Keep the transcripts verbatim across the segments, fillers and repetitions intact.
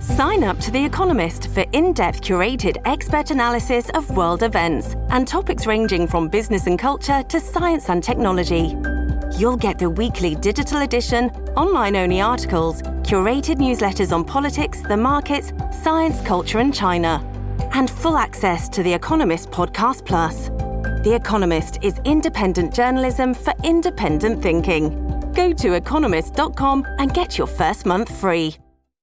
Sign up to The Economist for in-depth curated expert analysis of world events and topics ranging from business and culture to science and technology. You'll get the weekly digital edition, online-only articles, curated newsletters on politics, the markets, science, culture, and China, and full access to The Economist Podcast Plus. The Economist is independent journalism for independent thinking. Go to economist dot com and get your first month free.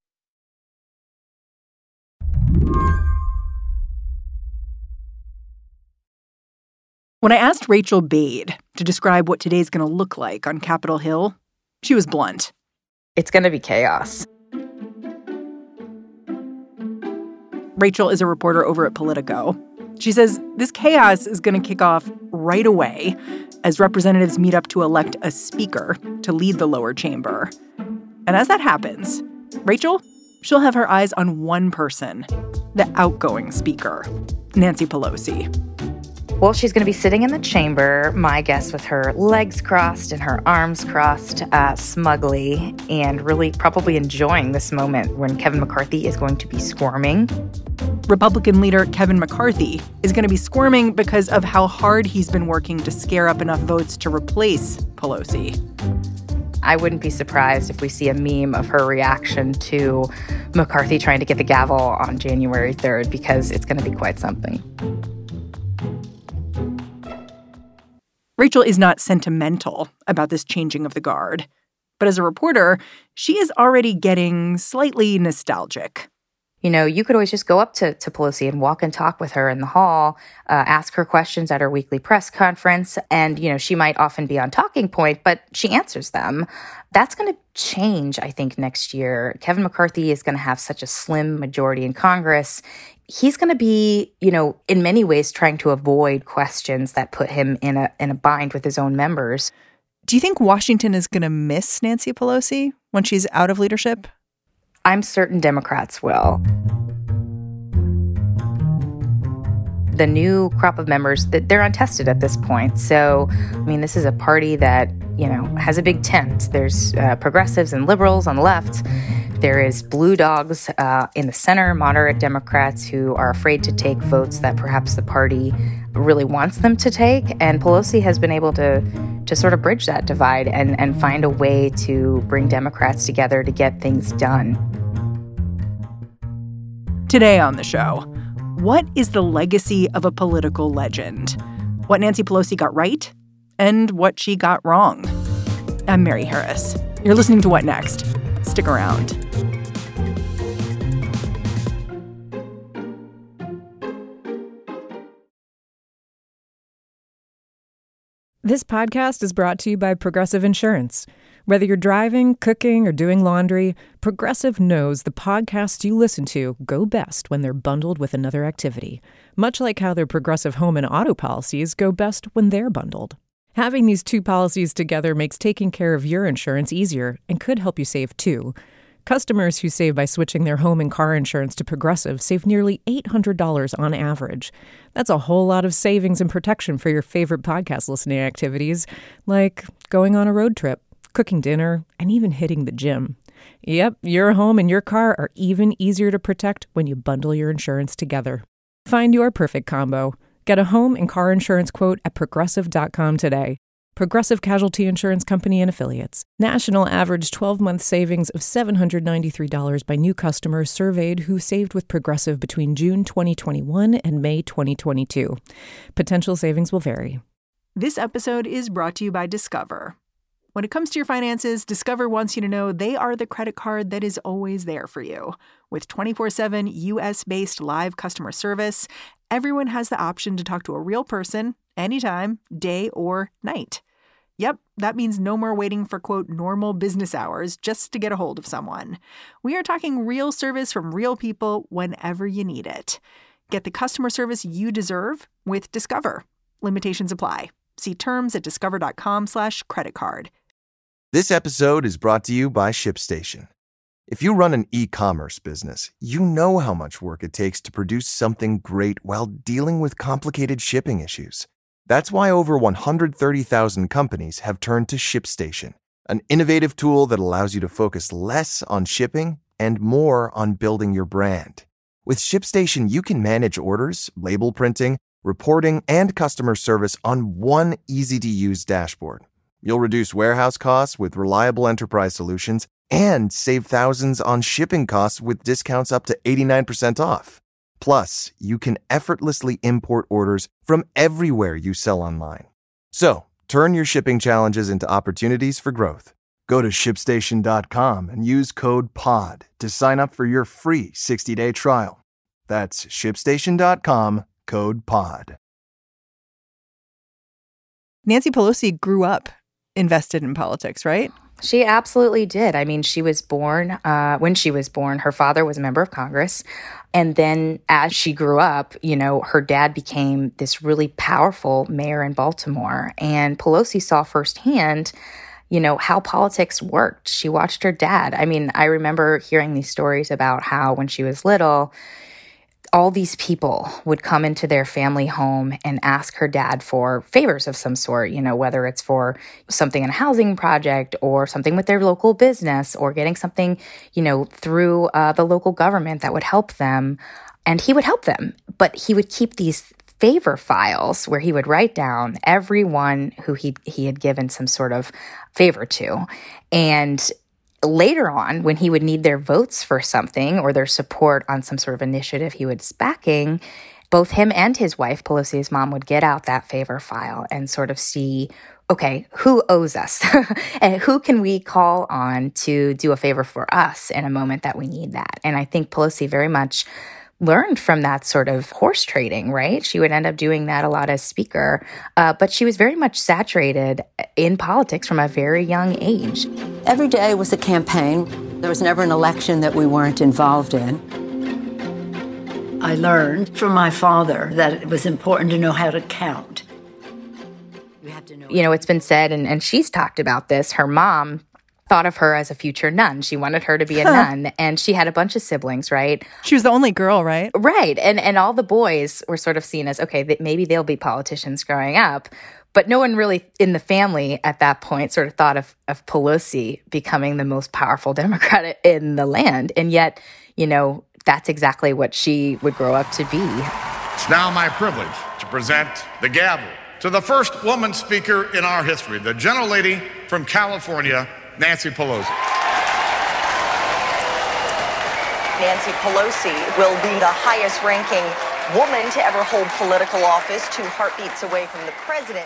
When I asked Rachel Bade to describe what today's going to look like on Capitol Hill, she was blunt. It's going to be chaos. Rachel is a reporter over at Politico. She says this chaos is going to kick off right away as representatives meet up to elect a speaker to lead the lower chamber. And as that happens, Rachel, she'll have her eyes on one person, the outgoing speaker, Nancy Pelosi. Well, she's going to be sitting in the chamber, my guess, with her legs crossed and her arms crossed uh, smugly, and really probably enjoying this moment when Kevin McCarthy is going to be squirming. Republican leader Kevin McCarthy is going to be squirming because of how hard he's been working to scare up enough votes to replace Pelosi. I wouldn't be surprised if we see a meme of her reaction to McCarthy trying to get the gavel on January third, because it's going to be quite something. Rachel is not sentimental about this changing of the guard. But as a reporter, she is already getting slightly nostalgic. You know, you could always just go up to, to Pelosi and walk and talk with her in the hall, uh, ask her questions at her weekly press conference. And, you know, she might often be on talking point, but she answers them. That's going to change, I think, next year. Kevin McCarthy is going to have such a slim majority in Congress. He's going to be, you know, in many ways trying to avoid questions that put him in a in a bind with his own members. Do you think Washington is going to miss Nancy Pelosi when she's out of leadership? I'm certain Democrats will. The new crop of members, they're untested at this point. So, I mean, this is a party that, you know, has a big tent. There's uh, progressives and liberals on the left. There is blue dogs uh, in the center, moderate Democrats who are afraid to take votes that perhaps the party really wants them to take. And Pelosi has been able to to sort of bridge that divide and, and find a way to bring Democrats together to get things done. Today on the show, what is the legacy of a political legend? What Nancy Pelosi got right and what she got wrong. I'm Mary Harris. You're listening to What Next? Stick around. This podcast is brought to you by Progressive Insurance. Whether you're driving, cooking, or doing laundry, Progressive knows the podcasts you listen to go best when they're bundled with another activity, much like how their Progressive home and auto policies go best when they're bundled. Having these two policies together makes taking care of your insurance easier and could help you save too. Customers who save by switching their home and car insurance to Progressive save nearly eight hundred dollars on average. That's a whole lot of savings and protection for your favorite podcast listening activities, like going on a road trip, cooking dinner, and even hitting the gym. Yep, your home and your car are even easier to protect when you bundle your insurance together. Find your perfect combo. Get a home and car insurance quote at progressive dot com today. Progressive Casualty Insurance Company and Affiliates. National average twelve-month savings of seven hundred ninety-three dollars by new customers surveyed who saved with Progressive between June twenty twenty-one and May twenty twenty-two. Potential savings will vary. This episode is brought to you by Discover. When it comes to your finances, Discover wants you to know they are the credit card that is always there for you. With twenty-four seven U S-based live customer service, everyone has the option to talk to a real person anytime, day or night. Yep, that means no more waiting for, quote, normal business hours just to get a hold of someone. We are talking real service from real people whenever you need it. Get the customer service you deserve with Discover. Limitations apply. See terms at discover.com slash credit card. This episode is brought to you by ShipStation. If you run an e-commerce business, you know how much work it takes to produce something great while dealing with complicated shipping issues. That's why over one hundred thirty thousand companies have turned to ShipStation, an innovative tool that allows you to focus less on shipping and more on building your brand. With ShipStation, you can manage orders, label printing, reporting, and customer service on one easy-to-use dashboard. You'll reduce warehouse costs with reliable enterprise solutions and save thousands on shipping costs with discounts up to eighty-nine percent off. Plus, you can effortlessly import orders from everywhere you sell online. So, turn your shipping challenges into opportunities for growth. Go to ship station dot com and use code P O D to sign up for your free sixty-day trial. That's ship station dot com, code P O D. Nancy Pelosi grew up invested in politics, right? She absolutely did. I mean, she was born, uh, when she was born, her father was a member of Congress. And then as she grew up, you know, her dad became this really powerful mayor in Baltimore. And Pelosi saw firsthand, you know, how politics worked. She watched her dad. I mean, I remember hearing these stories about how when she was little, all these people would come into their family home and ask her dad for favors of some sort, you know, whether it's for something in a housing project or something with their local business or getting something, you know, through uh, the local government that would help them. And he would help them, but he would keep these favor files where he would write down everyone who he he had given some sort of favor to. And later on, when he would need their votes for something or their support on some sort of initiative he was backing, both him and his wife, Pelosi's mom, would get out that favor file and sort of see, okay, who owes us? And who can we call on to do a favor for us in a moment that we need that? And I think Pelosi very much learned from that sort of horse trading, right? She would end up doing that a lot as speaker, uh, but she was very much saturated in politics from a very young age. Every day was a campaign. There was never an election that we weren't involved in. I learned from my father that it was important to know how to count. You have to know. You know, it's been said, and, and she's talked about this, her mom thought of her as a future nun. She wanted her to be a huh. nun, and she had a bunch of siblings, right? She was the only girl, right? Right, and and all the boys were sort of seen as, okay, that maybe they'll be politicians growing up, but no one really in the family at that point sort of thought of, of Pelosi becoming the most powerful Democrat in the land, and yet, you know, that's exactly what she would grow up to be. It's now my privilege to present the gavel to the first woman speaker in our history, the gentlelady from California, Nancy Pelosi. Nancy Pelosi will be the highest-ranking woman to ever hold political office, two heartbeats away from the president.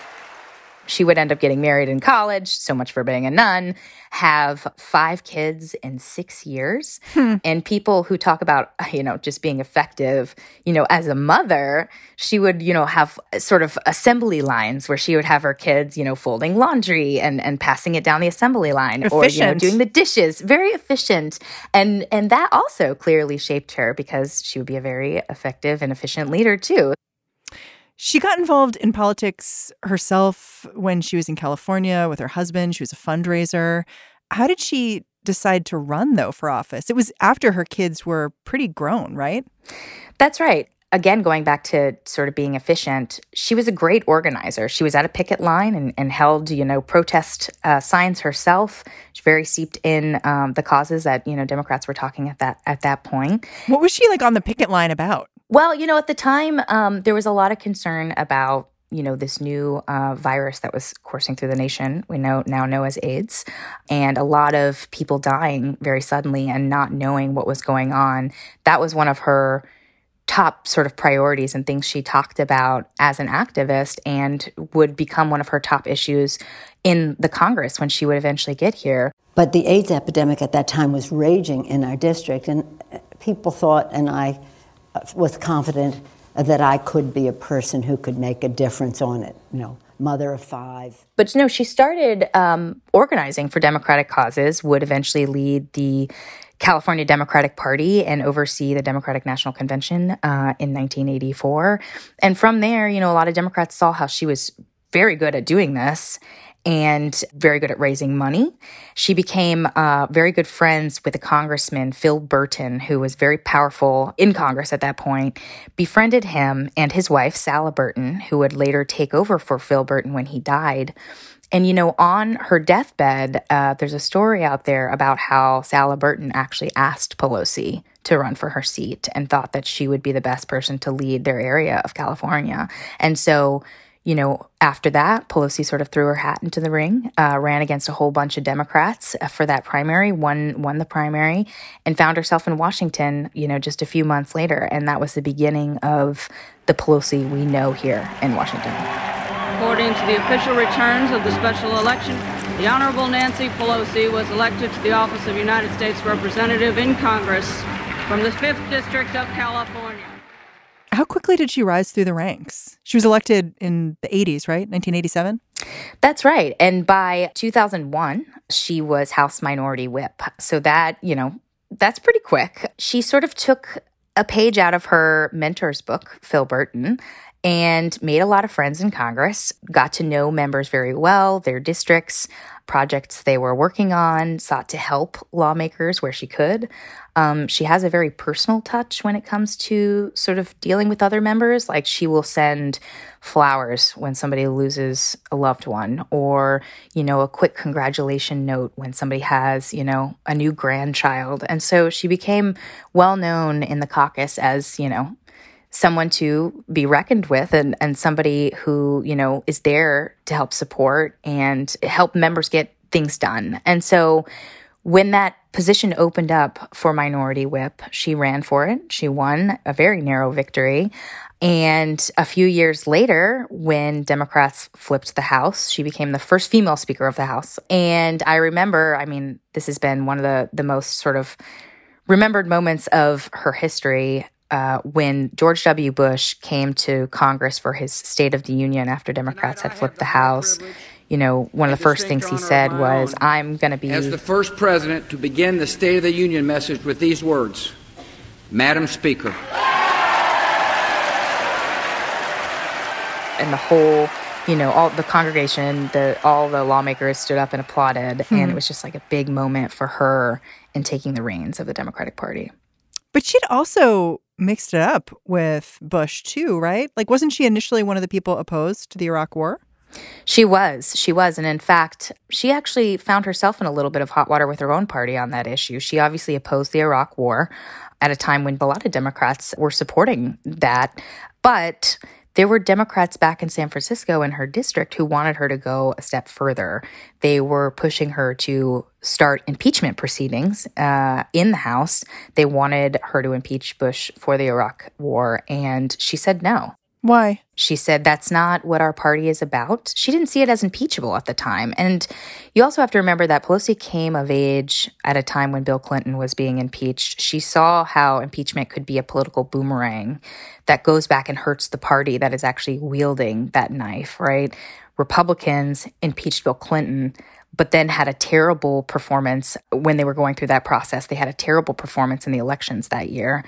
She would end up getting married in college, so much for being a nun, have five kids in six years. Hmm. And people who talk about, you know, just being effective, you know, as a mother, she would, you know, have sort of assembly lines where she would have her kids, you know, folding laundry and, and passing it down the assembly line. Efficient. Or, you know, doing the dishes. Very efficient. And, and that also clearly shaped her because she would be a very effective and efficient leader, too. She got involved in politics herself when she was in California with her husband. She was a fundraiser. How did she decide to run, though, for office? It was after her kids were pretty grown, right? That's right. Again, going back to sort of being efficient, she was a great organizer. She was at a picket line and, and held, you know, protest uh, signs herself. She's very steeped in um, the causes that, you know, Democrats were talking at that at that point. What was she like on the picket line about? Well, you know, at the time, um, there was a lot of concern about, you know, this new uh, virus that was coursing through the nation, we know now know as AIDS, and a lot of people dying very suddenly and not knowing what was going on. That was one of her top sort of priorities and things she talked about as an activist, and would become one of her top issues in the Congress when she would eventually get here. But the AIDS epidemic at that time was raging in our district, and people thought, and I was confident that I could be a person who could make a difference on it, you know, mother of five. But, you know, she started um, organizing for democratic causes, would eventually lead the California Democratic Party and oversee the Democratic National Convention uh, in nineteen eighty-four. And from there, you know, a lot of Democrats saw how she was very good at doing this and very good at raising money. She became uh, very good friends with a congressman, Phil Burton, who was very powerful in Congress at that point, befriended him and his wife, Sala Burton, who would later take over for Phil Burton when he died. And, you know, on her deathbed, uh, there's a story out there about how Sala Burton actually asked Pelosi to run for her seat and thought that she would be the best person to lead their area of California. And so, you know, after that, Pelosi sort of threw her hat into the ring, uh, ran against a whole bunch of Democrats for that primary, won, won the primary, and found herself in Washington, you know, just a few months later. And that was the beginning of the Pelosi we know here in Washington. According to the official returns of the special election, the Honorable Nancy Pelosi was elected to the office of United States Representative in Congress from the fifth District of California. How quickly did she rise through the ranks? She was elected in the eighties, right? nineteen eighty-seven? That's right. And by two thousand one, she was House Minority Whip. So that, you know, that's pretty quick. She sort of took a page out of her mentor's book, Phil Burton, and made a lot of friends in Congress, got to know members very well, their districts, projects they were working on, sought to help lawmakers where she could. Um, she has a very personal touch when it comes to sort of dealing with other members. Like she will send flowers when somebody loses a loved one, or, you know, a quick congratulation note when somebody has, you know, a new grandchild. And so she became well known in the caucus as, you know, someone to be reckoned with and, and somebody who, you know, is there to help support and help members get things done. And so when that position opened up for Minority Whip, she ran for it. She won a very narrow victory. And a few years later, when Democrats flipped the House, she became the first female Speaker of the House. And I remember, I mean, this has been one of the, the most sort of remembered moments of her history. Uh, when George W. Bush came to Congress for his State of the Union after Democrats had flipped the House, you know, one of the first things he said was, I'm going to be... As the first president to begin the State of the Union message with these words, Madam Speaker. And the whole, you know, all the congregation, the all the lawmakers stood up and applauded. Mm-hmm. And it was just like a big moment for her in taking the reins of the Democratic Party. But she'd also mixed it up with Bush, too, right? Like, wasn't she initially one of the people opposed to the Iraq War? She was. She was. And in fact, she actually found herself in a little bit of hot water with her own party on that issue. She obviously opposed the Iraq War at a time when a lot of Democrats were supporting that. But there were Democrats back in San Francisco in her district who wanted her to go a step further. They were pushing her to start impeachment proceedings uh, in the House. They wanted her to impeach Bush for the Iraq War, and she said no. Why? She said that's not what our party is about. She didn't see it as impeachable at the time. And you also have to remember that Pelosi came of age at a time when Bill Clinton was being impeached. She saw how impeachment could be a political boomerang that goes back and hurts the party that is actually wielding that knife, right? Republicans impeached Bill Clinton, but then had a terrible performance when they were going through that process. They had a terrible performance in the elections that year.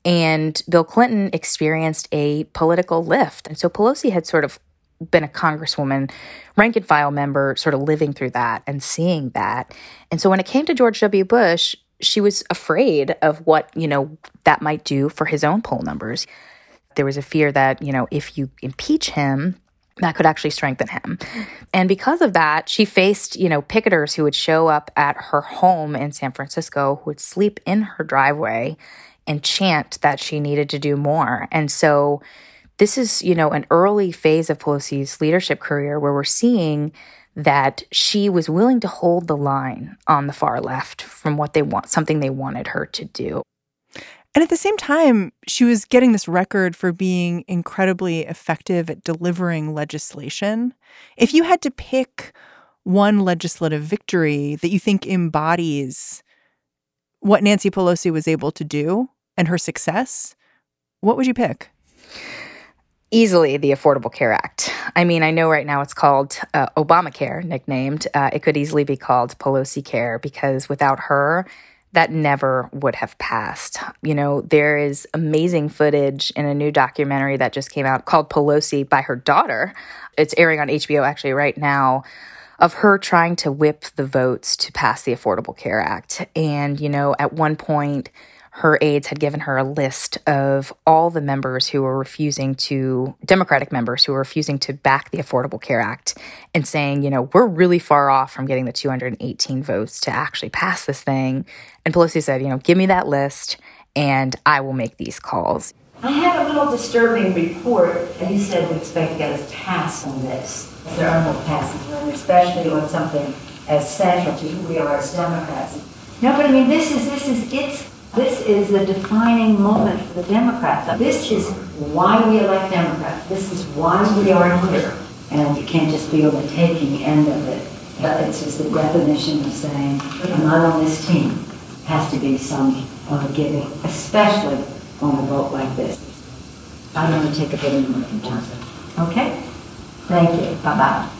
And Bill Clinton experienced a political lift. And so Pelosi had sort of been a congresswoman, rank and file member, sort of living through that and seeing that. And so when it came to George W. Bush, she was afraid of what, you know, that might do for his own poll numbers. There was a fear that, you know, if you impeach him, that could actually strengthen him. And because of that, she faced, you know, picketers who would show up at her home in San Francisco, who would sleep in her driveway and chant that she needed to do more. And so this is, you know, an early phase of Pelosi's leadership career where we're seeing that she was willing to hold the line on the far left from what they want, something they wanted her to do. And at the same time, she was getting this record for being incredibly effective at delivering legislation. If you had to pick one legislative victory that you think embodies what Nancy Pelosi was able to do and her success, what would you pick? Easily the Affordable Care Act. I mean, I know right now it's called uh, Obamacare, nicknamed. Uh, it could easily be called Pelosi Care because without her, that never would have passed. You know, there is amazing footage in a new documentary that just came out called Pelosi by her daughter. It's airing on H B O actually right now, of her trying to whip the votes to pass the Affordable Care Act. And, you know, at one point, her aides had given her a list of all the members who were refusing to, Democratic members who were refusing to back the Affordable Care Act and saying, you know, we're really far off from getting the two hundred eighteen votes to actually pass this thing. And Pelosi said, you know, give me that list and I will make these calls. I had a little disturbing report. You said we expect to get a pass on this. There are no passes, especially on something as central to who we are as Democrats. No, but I mean, this is, this is, it's, this is the defining moment for the Democrats. This is why we elect Democrats. This is why we are here. And you can't just be on the taking end of it. But it's just the definition of saying, I'm not on this team. It has to be some uh, giving, especially on a vote like this. I'm going to take a bit of a look in terms of, okay? Thank you. Bye-bye.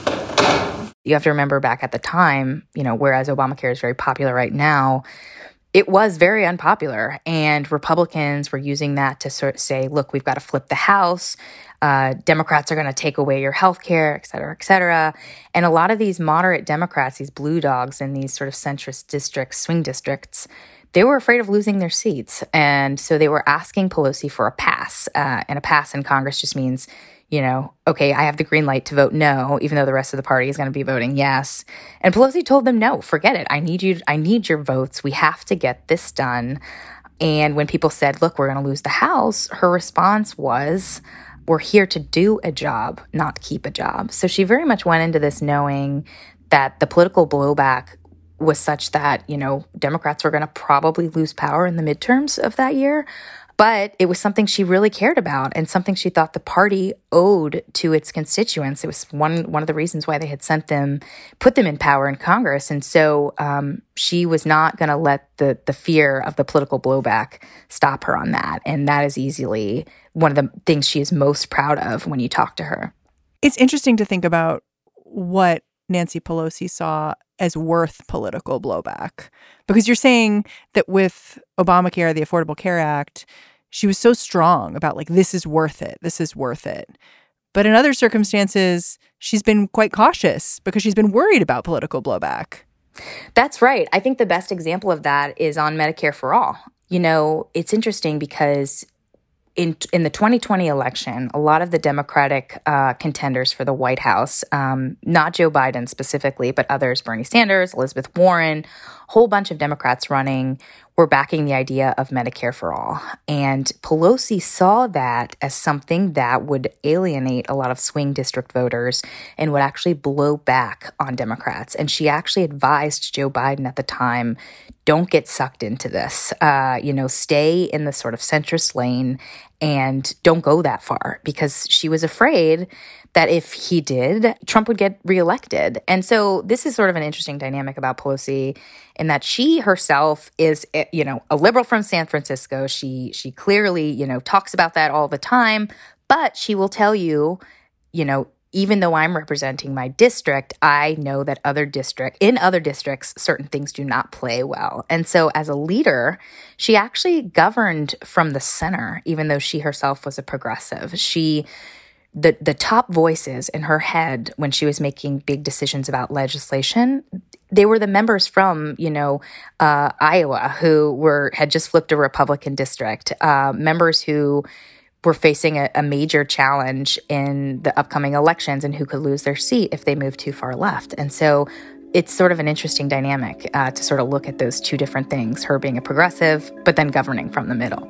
You have to remember back at the time, you know, whereas Obamacare is very popular right now, it was very unpopular. And Republicans were using that to sort of say, look, we've got to flip the House. Uh, Democrats are going to take away your health care, et cetera, et cetera. And a lot of these moderate Democrats, these blue dogs in these sort of centrist districts, swing districts, they were afraid of losing their seats. And so they were asking Pelosi for a pass. Uh, and a pass in Congress just means, you know, okay, I have the green light to vote no, even though the rest of the party is going to be voting yes. And Pelosi told them, no, forget it. I need you. I need your votes. We have to get this done. And when people said, look, we're going to lose the House, her response was, we're here to do a job, not keep a job. So she very much went into this knowing that the political blowback was such that, you know, Democrats were going to probably lose power in the midterms of that year. But it was something she really cared about and something she thought the party owed to its constituents. It was one one of the reasons why they had sent them, put them in power in Congress. And so um, she was not going to let the the fear of the political blowback stop her on that. And that is easily one of the things she is most proud of when you talk to her. It's interesting to think about what Nancy Pelosi saw as worth political blowback, because you're saying that with Obamacare, the Affordable Care Act, she was so strong about like, this is worth it. This is worth it. But in other circumstances, she's been quite cautious because she's been worried about political blowback. That's right. I think the best example of that is on Medicare for All. You know, it's interesting because In in the twenty twenty election, a lot of the Democratic uh, contenders for the White House, um, not Joe Biden specifically, but others, Bernie Sanders, Elizabeth Warren, a whole bunch of Democrats running, were backing the idea of Medicare for All. And Pelosi saw that as something that would alienate a lot of swing district voters and would actually blow back on Democrats. And she actually advised Joe Biden at the time, don't get sucked into this. Uh, you know, stay in the sort of centrist lane and don't go that far, because she was afraid that if he did, Trump would get reelected. And so this is sort of an interesting dynamic about Pelosi in that she herself is, you know, a liberal from San Francisco. She she clearly, you know, talks about that all the time, but she will tell you, you know, even though I'm representing my district, I know that other district in other districts, certain things do not play well. And so as a leader, she actually governed from the center, even though she herself was a progressive. She the the top voices in her head when she was making big decisions about legislation, they were the members from, you know, uh, Iowa who were had just flipped a Republican district, uh, members who were facing a, a major challenge in the upcoming elections and who could lose their seat if they moved too far left. And so it's sort of an interesting dynamic uh, to sort of look at those two different things, her being a progressive, but then governing from the middle.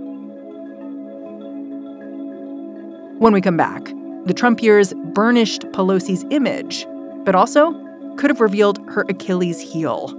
When we come back, the Trump years burnished Pelosi's image, but also could have revealed her Achilles heel.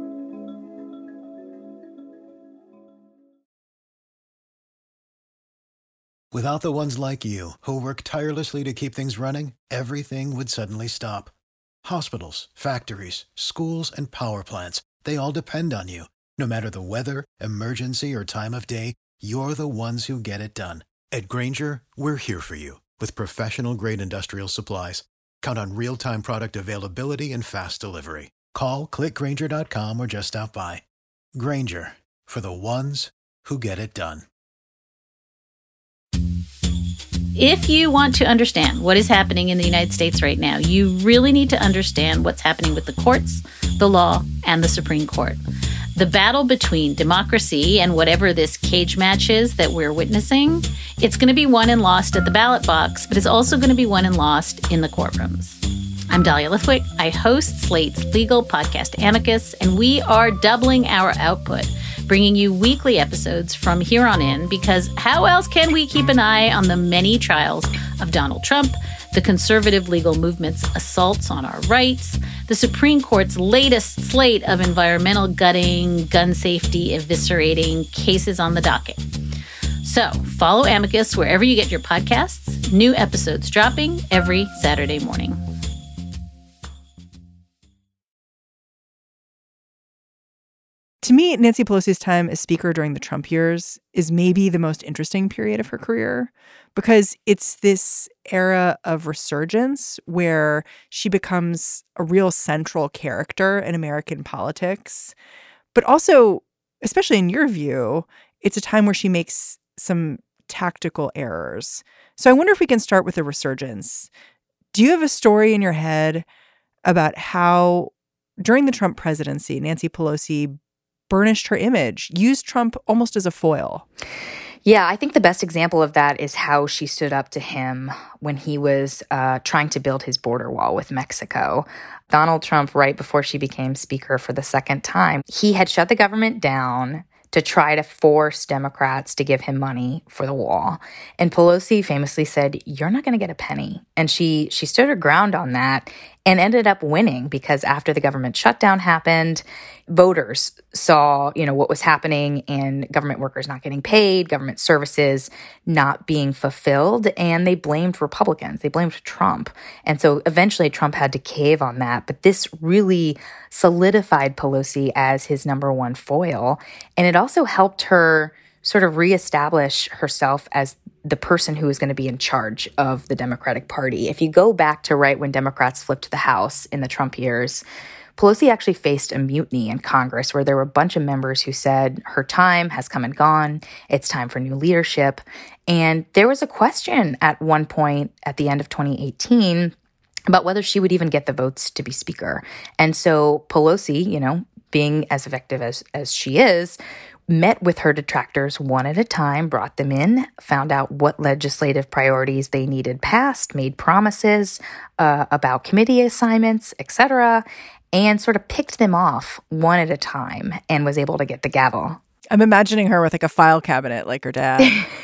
Without the ones like you, who work tirelessly to keep things running, everything would suddenly stop. Hospitals, factories, schools, and power plants, they all depend on you. No matter the weather, emergency, or time of day, you're the ones who get it done. At Grainger, we're here for you with professional-grade industrial supplies. Count on real-time product availability and fast delivery. Call, click Grainger dot com, or just stop by. Grainger, for the ones who get it done. If you want to understand what is happening in the United States right now, you really need to understand what's happening with the courts, the law, and the Supreme Court. The battle between democracy and whatever this cage match is that we're witnessing, it's going to be won and lost at the ballot box, but it's also going to be won and lost in the courtrooms. I'm Dahlia Lithwick. I host Slate's legal podcast Amicus, and we are doubling our output, bringing you weekly episodes from here on in, because how else can we keep an eye on the many trials of Donald Trump, the conservative legal movement's assaults on our rights, the Supreme Court's latest slate of environmental gutting, gun safety eviscerating cases on the docket. So follow Amicus wherever you get your podcasts. New episodes dropping every Saturday morning. To me, Nancy Pelosi's time as Speaker during the Trump years is maybe the most interesting period of her career, because it's this era of resurgence where she becomes a real central character in American politics. But also, especially in your view, it's a time where she makes some tactical errors. So I wonder if we can start with the resurgence. Do you have a story in your head about how, during the Trump presidency, Nancy Pelosi burnished her image, used Trump almost as a foil? Yeah, I think the best example of that is how she stood up to him when he was uh, trying to build his border wall with Mexico. Donald Trump, right before she became Speaker for the second time, he had shut the government down to try to force Democrats to give him money for the wall. And Pelosi famously said, "You're not going to get a penny." And she she stood her ground on that and ended up winning, because after the government shutdown happened, voters saw, you know, what was happening and government workers not getting paid, government services not being fulfilled, and they blamed Republicans. They blamed Trump. And so eventually Trump had to cave on that. But this really solidified Pelosi as his number one foil. And it also helped her sort of reestablish herself as the person who is going to be in charge of the Democratic Party. If you go back to right when Democrats flipped the House in the Trump years, Pelosi actually faced a mutiny in Congress where there were a bunch of members who said her time has come and gone. It's time for new leadership. And there was a question at one point at the end of twenty eighteen about whether she would even get the votes to be Speaker. And so Pelosi, you know, being as effective as, as she is, met with her detractors one at a time, brought them in, found out what legislative priorities they needed passed, made promises uh, about committee assignments, et cetera, and sort of picked them off one at a time and was able to get the gavel. I'm imagining her with like a file cabinet like her dad.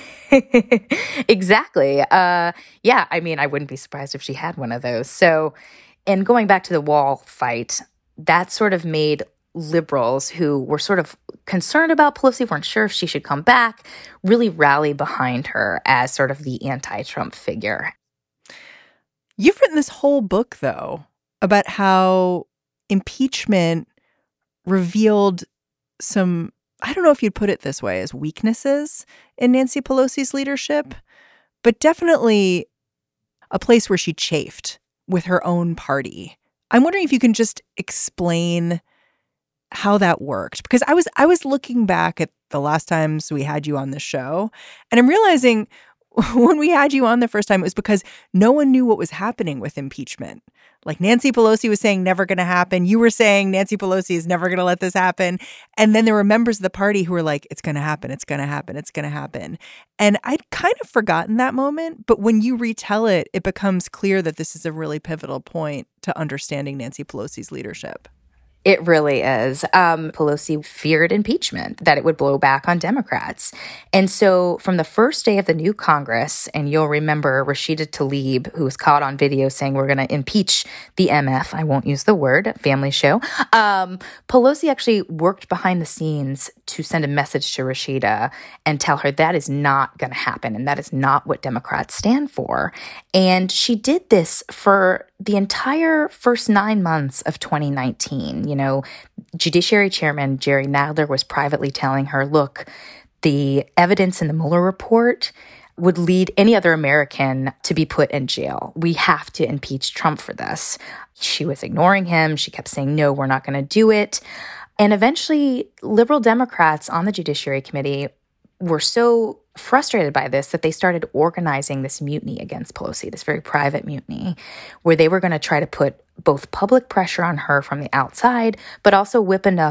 Exactly. Uh, yeah, I mean, I wouldn't be surprised if she had one of those. So, and going back to the wall fight, that sort of made liberals who were sort of concerned about Pelosi, weren't sure if she should come back, really rally behind her as sort of the anti-Trump figure. You've written this whole book, though, about how impeachment revealed some, I don't know if you'd put it this way, as weaknesses in Nancy Pelosi's leadership, but definitely a place where she chafed with her own party. I'm wondering if you can just explain how that worked, because I was I was looking back at the last times we had you on the show, and I'm realizing when we had you on the first time, it was because no one knew what was happening with impeachment. Like Nancy Pelosi was saying never going to happen. You were saying Nancy Pelosi is never going to let this happen. And then there were members of the party who were like, it's going to happen. It's going to happen. It's going to happen. And I'd kind of forgotten that moment. But when you retell it, it becomes clear that this is a really pivotal point to understanding Nancy Pelosi's leadership. It really is. Um, Pelosi feared impeachment, that it would blow back on Democrats. And so from the first day of the new Congress, and you'll remember Rashida Tlaib, who was caught on video saying we're going to impeach the M F, I won't use the word, family show. Um, Pelosi actually worked behind the scenes to send a message to Rashida and tell her that is not going to happen and that is not what Democrats stand for. And she did this for the entire first nine months of twenty nineteen. You know, Judiciary Chairman Jerry Nadler was privately telling her, look, the evidence in the Mueller report would lead any other American to be put in jail. We have to impeach Trump for this. She was ignoring him. She kept saying, no, we're not going to do it. And eventually, liberal Democrats on the Judiciary Committee were so frustrated by this that they started organizing this mutiny against Pelosi, this very private mutiny, where they were going to try to put both public pressure on her from the outside, but also whip enough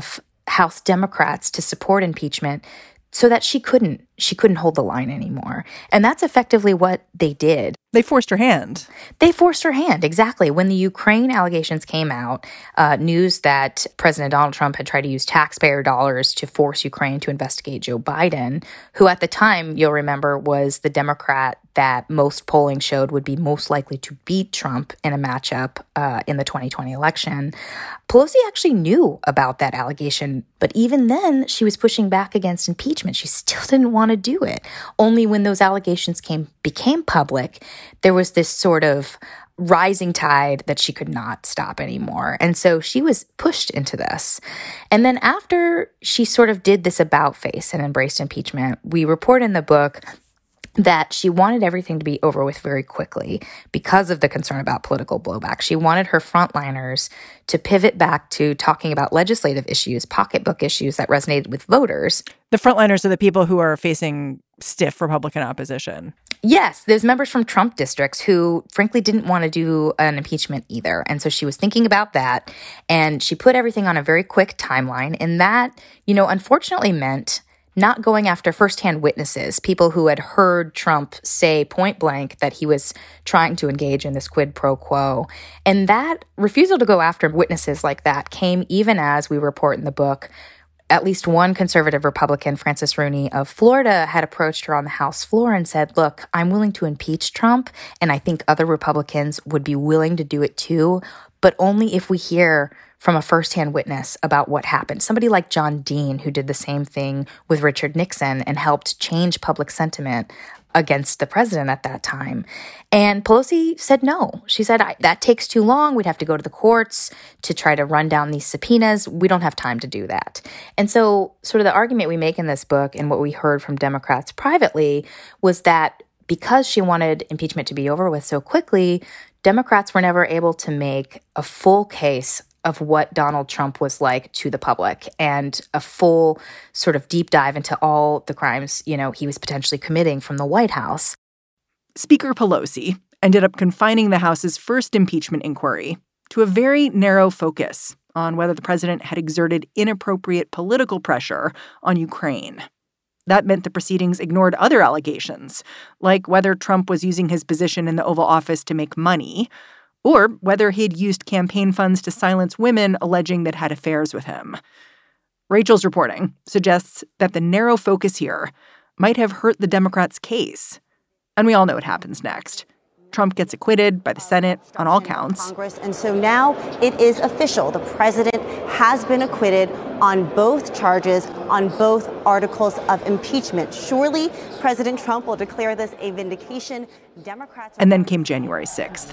House Democrats to support impeachment so that she couldn't she couldn't hold the line anymore. And that's effectively what they did. They forced her hand. They forced her hand, exactly. When the Ukraine allegations came out, uh, news that President Donald Trump had tried to use taxpayer dollars to force Ukraine to investigate Joe Biden, who at the time, you'll remember, was the Democrat that most polling showed would be most likely to beat Trump in a matchup uh, in the twenty twenty election. Pelosi actually knew about that allegation, but even then, she was pushing back against impeachment. She still didn't want to do it. Only when those allegations came became public, there was this sort of rising tide that she could not stop anymore. And so she was pushed into this. And then after she sort of did this about face and embraced impeachment, we report in the book that she wanted everything to be over with very quickly because of the concern about political blowback. She wanted her frontliners to pivot back to talking about legislative issues, pocketbook issues that resonated with voters. The frontliners are the people who are facing stiff Republican opposition. Yes, there's members from Trump districts who, frankly, didn't want to do an impeachment either. And so she was thinking about that, and she put everything on a very quick timeline. And that, you know, unfortunately meant not going after firsthand witnesses, people who had heard Trump say point blank that he was trying to engage in this quid pro quo. And that refusal to go after witnesses like that came even as we report in the book. At least one conservative Republican, Francis Rooney of Florida, had approached her on the House floor and said, look, I'm willing to impeach Trump, and I think other Republicans would be willing to do it too, but only if we hear from a firsthand witness about what happened. Somebody like John Dean, who did the same thing with Richard Nixon and helped change public sentiment against the president at that time. And Pelosi said no. She said, I, that takes too long. We'd have to go to the courts to try to run down these subpoenas. We don't have time to do that. And so sort of the argument we make in this book and what we heard from Democrats privately was that because she wanted impeachment to be over with so quickly, Democrats were never able to make a full case of what Donald Trump was like to the public and a full sort of deep dive into all the crimes, you know, he was potentially committing from the White House. Speaker Pelosi ended up confining the House's first impeachment inquiry to a very narrow focus on whether the president had exerted inappropriate political pressure on Ukraine. That meant the proceedings ignored other allegations, like whether Trump was using his position in the Oval Office to make money, or whether he'd used campaign funds to silence women alleging that had affairs with him. Rachel's reporting suggests that the narrow focus here might have hurt the Democrats' case. And we all know what happens next. Trump gets acquitted by the Senate on all counts. Congress, and so now it is official. The president has been acquitted on both charges, on both articles of impeachment. Surely President Trump will declare this a vindication. Democrats. And then came January sixth.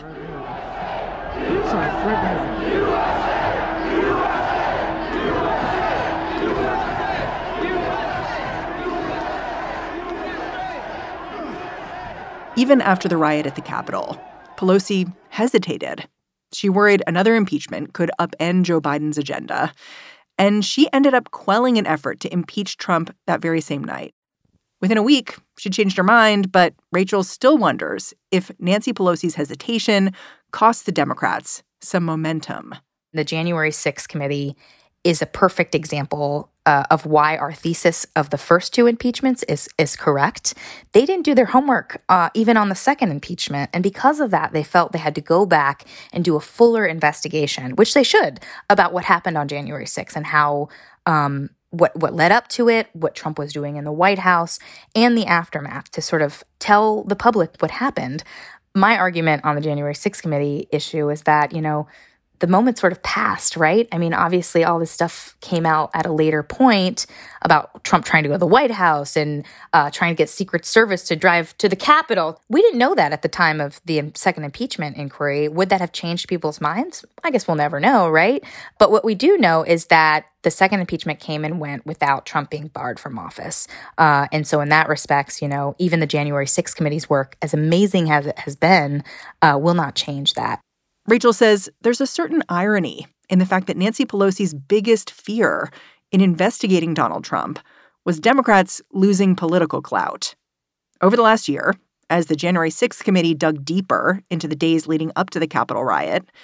Even after the riot at the Capitol, Pelosi hesitated. She worried another impeachment could upend Joe Biden's agenda, and she ended up quelling an effort to impeach Trump that very same night. Within a week, she changed her mind, but Rachel still wonders if Nancy Pelosi's hesitation cost the Democrats some momentum. The January sixth committee is a perfect example uh, of why our thesis of the first two impeachments is is correct. They didn't do their homework uh, even on the second impeachment. And because of that, they felt they had to go back and do a fuller investigation, which they should, about what happened on January sixth and how um, what what led up to it, what Trump was doing in the White House, and the aftermath to sort of tell the public what happened. My argument on the January sixth committee issue is that, you know, the moment sort of passed, right? I mean, obviously, all this stuff came out at a later point about Trump trying to go to the White House and uh, trying to get Secret Service to drive to the Capitol. We didn't know that at the time of the second impeachment inquiry. Would that have changed people's minds? I guess we'll never know, right? But what we do know is that the second impeachment came and went without Trump being barred from office. Uh, and so in that respects, you know, even the January sixth committee's work, as amazing as it has been, uh, will not change that. Rachel says there's a certain irony in the fact that Nancy Pelosi's biggest fear in investigating Donald Trump was Democrats losing political clout. Over the last year, as the January sixth committee dug deeper into the days leading up to the Capitol riot,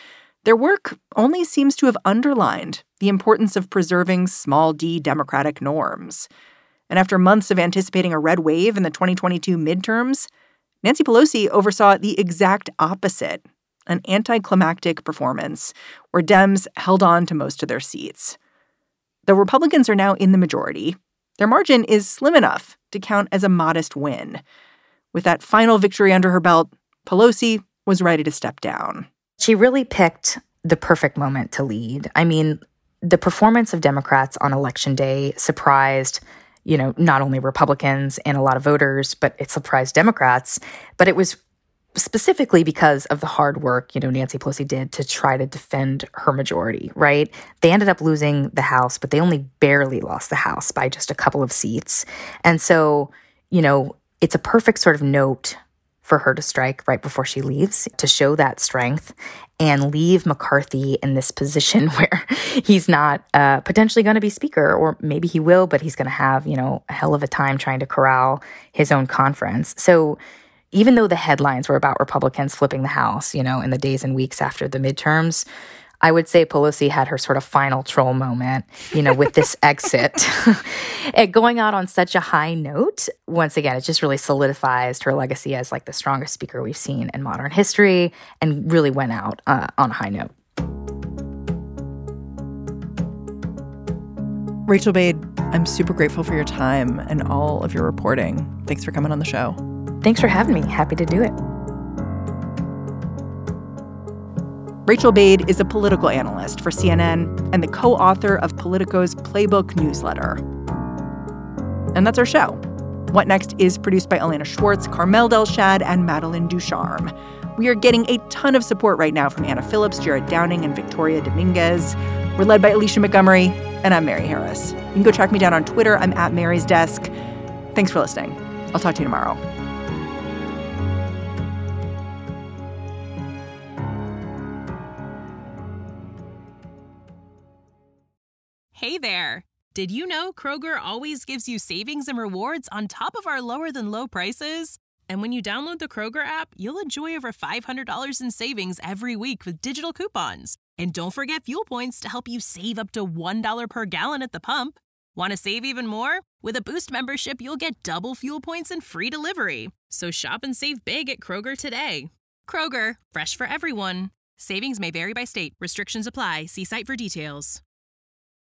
Their work only seems to have underlined the importance of preserving small d Democratic norms. And after months of anticipating a red wave in the twenty twenty-two midterms, Nancy Pelosi oversaw the exact opposite, an anticlimactic performance where Dems held on to most of their seats. Though Republicans are now in the majority, their margin is slim enough to count as a modest win. With that final victory under her belt, Pelosi was ready to step down. She really picked the perfect moment to lead. I mean, the performance of Democrats on Election Day surprised, you know, not only Republicans and a lot of voters, but it surprised Democrats. But it was specifically because of the hard work, you know, Nancy Pelosi did to try to defend her majority, right? They ended up losing the House, but they only barely lost the House by just a couple of seats. And so, you know, it's a perfect sort of note for her to strike right before she leaves to show that strength and leave McCarthy in this position where he's not uh, potentially going to be speaker, or maybe he will, but he's going to have, you know, a hell of a time trying to corral his own conference. So even though the headlines were about Republicans flipping the House, you know, in the days and weeks after the midterms, I would say Pelosi had her sort of final troll moment, you know, with this exit. And going out on such a high note, once again, it just really solidifies her legacy as like the strongest speaker we've seen in modern history, and really went out uh, on a high note. Rachel Bade, I'm super grateful for your time and all of your reporting. Thanks for coming on the show. Thanks for having me. Happy to do it. Rachel Bade is a political analyst for C N N and the co-author of Politico's Playbook newsletter. And that's our show. What Next is produced by Elena Schwartz, Carmel Delshad, and Madeline Ducharme. We are getting a ton of support right now from Anna Phillips, Jared Downing, and Victoria Dominguez. We're led by Alicia Montgomery, and I'm Mary Harris. You can go track me down on Twitter. I'm at Mary's Desk. Thanks for listening. I'll talk to you tomorrow. Hey there! Did you know Kroger always gives you savings and rewards on top of our lower-than-low prices? And when you download the Kroger app, you'll enjoy over five hundred dollars in savings every week with digital coupons. And don't forget fuel points to help you save up to one dollar per gallon at the pump. Want to save even more? With a Boost membership, you'll get double fuel points and free delivery. So shop and save big at Kroger today. Kroger, fresh for everyone. Savings may vary by state. Restrictions apply. See site for details.